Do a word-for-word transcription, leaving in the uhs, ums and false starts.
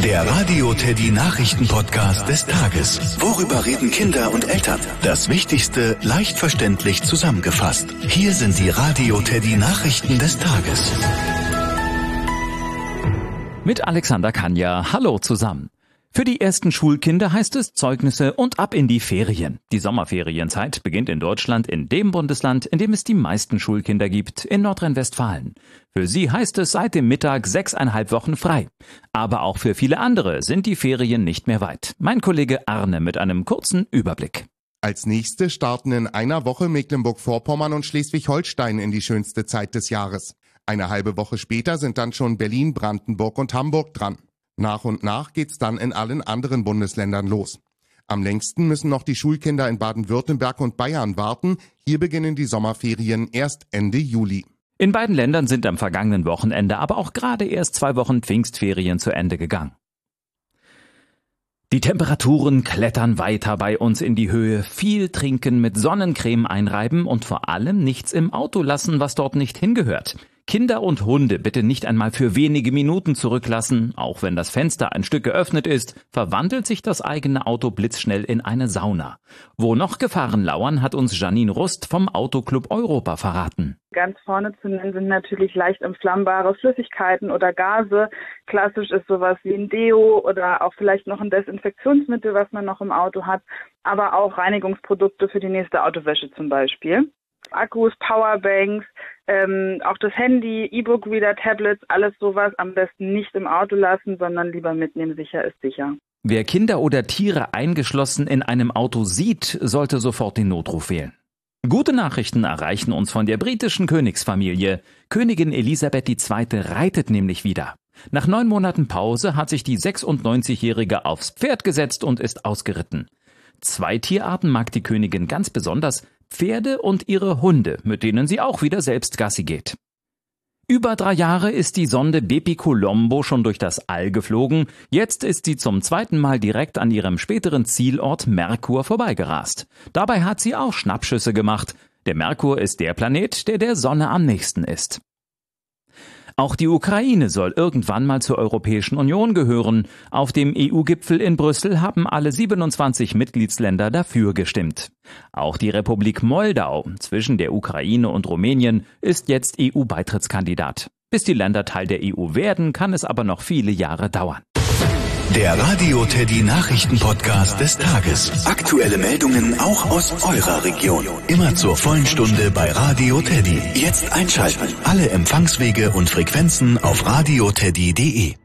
Der Radio Teddy Nachrichten-Podcast des Tages. Worüber reden Kinder und Eltern? Das Wichtigste leicht verständlich zusammengefasst. Hier sind die Radio Teddy Nachrichten des Tages. Mit Alexander Kanja. Hallo zusammen. Für die ersten Schulkinder heißt es Zeugnisse und ab in die Ferien. Die Sommerferienzeit beginnt in Deutschland in dem Bundesland, in dem es die meisten Schulkinder gibt, in Nordrhein-Westfalen. Für sie heißt es seit dem Mittag sechseinhalb Wochen frei. Aber auch für viele andere sind die Ferien nicht mehr weit. Mein Kollege Arne mit einem kurzen Überblick. Als nächste starten in einer Woche Mecklenburg-Vorpommern und Schleswig-Holstein in die schönste Zeit des Jahres. Eine halbe Woche später sind dann schon Berlin, Brandenburg und Hamburg dran. Nach und nach geht's dann in allen anderen Bundesländern los. Am längsten müssen noch die Schulkinder in Baden-Württemberg und Bayern warten. Hier beginnen die Sommerferien erst Ende Juli. In beiden Ländern sind am vergangenen Wochenende aber auch gerade erst zwei Wochen Pfingstferien zu Ende gegangen. Die Temperaturen klettern weiter bei uns in die Höhe. Viel trinken, mit Sonnencreme einreiben und vor allem nichts im Auto lassen, was dort nicht hingehört. Kinder und Hunde bitte nicht einmal für wenige Minuten zurücklassen. Auch wenn das Fenster ein Stück geöffnet ist, verwandelt sich das eigene Auto blitzschnell in eine Sauna. Wo noch Gefahren lauern, hat uns Janine Rust vom Autoclub Europa verraten. Ganz vorne zu nennen sind natürlich leicht entflammbare Flüssigkeiten oder Gase. Klassisch ist sowas wie ein Deo oder auch vielleicht noch ein Desinfektionsmittel, was man noch im Auto hat. Aber auch Reinigungsprodukte für die nächste Autowäsche zum Beispiel. Akkus, Powerbanks, ähm, auch das Handy, E-Book-Reader, Tablets, alles sowas am besten nicht im Auto lassen, sondern lieber mitnehmen. Sicher ist sicher. Wer Kinder oder Tiere eingeschlossen in einem Auto sieht, sollte sofort den Notruf wählen. Gute Nachrichten erreichen uns von der britischen Königsfamilie. Königin Elisabeth die Zweite reitet nämlich wieder. Nach neun Monaten Pause hat sich die sechsundneunzigjährige aufs Pferd gesetzt und ist ausgeritten. Zwei Tierarten mag die Königin ganz besonders: Pferde und ihre Hunde, mit denen sie auch wieder selbst Gassi geht. Über drei Jahre ist die Sonde Bepi Colombo schon durch das All geflogen. Jetzt ist sie zum zweiten Mal direkt an ihrem späteren Zielort Merkur vorbeigerast. Dabei hat sie auch Schnappschüsse gemacht. Der Merkur ist der Planet, der der Sonne am nächsten ist. Auch die Ukraine soll irgendwann mal zur Europäischen Union gehören. Auf dem E U-Gipfel in Brüssel haben alle siebenundzwanzig Mitgliedsländer dafür gestimmt. Auch die Republik Moldau zwischen der Ukraine und Rumänien ist jetzt E U-Beitrittskandidat. Bis die Länder Teil der E U werden, kann es aber noch viele Jahre dauern. Der Radio Teddy Nachrichten-Podcast des Tages. Aktuelle Meldungen auch aus eurer Region. Immer zur vollen Stunde bei Radio Teddy. Jetzt einschalten. Alle Empfangswege und Frequenzen auf radio teddy punkt de.